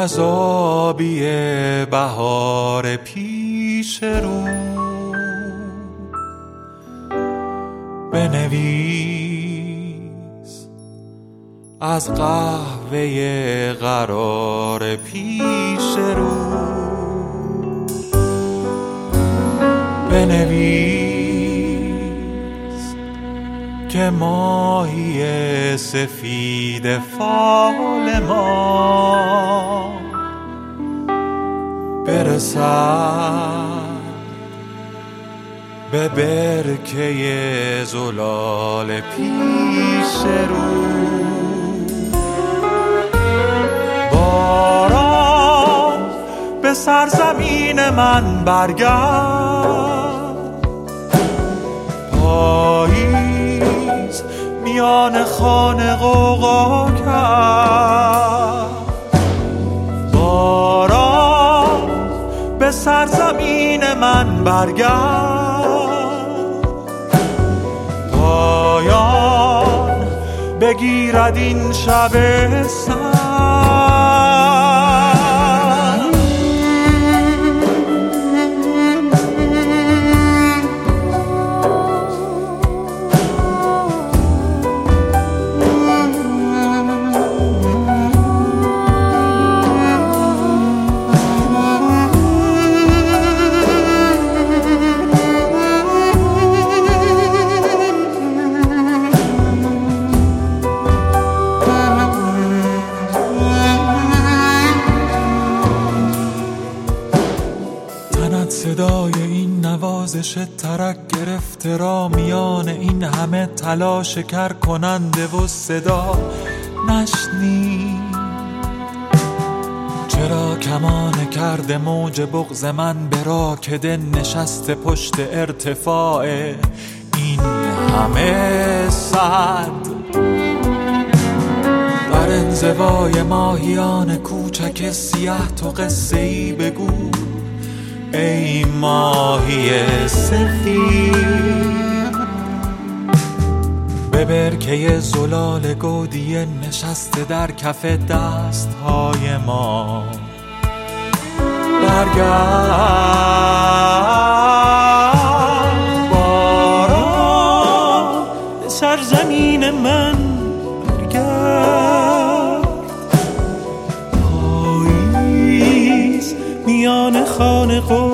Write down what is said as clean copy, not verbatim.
از آبی بهار پیش رو بنویس، از قهوه قرار پیش رو بنویس که ماهی سفید فال ما برسد به برکه زلال پیش رو. باران به سرزمین من برگرد، پاییز میان خانه غوغا کرد. باران به سرزمین من برگرد، پایان بگیرد این شب سرد. صدای این نوازش ترک گرفته را میان این همه تلاش کر کننده و صدا نشنید. چرا کمان کرده موج بغض من به راکده نشسته پشت ارتفاع این همه سد؟ در انزوای ماهیان کوچک سیاه تو قصه ای بگو ای ماهی سفید، به برکه زلال گودیه نشسته در کف دستهای ما برگرد. باران به سرزمین من برگرد، پاییز میان خانه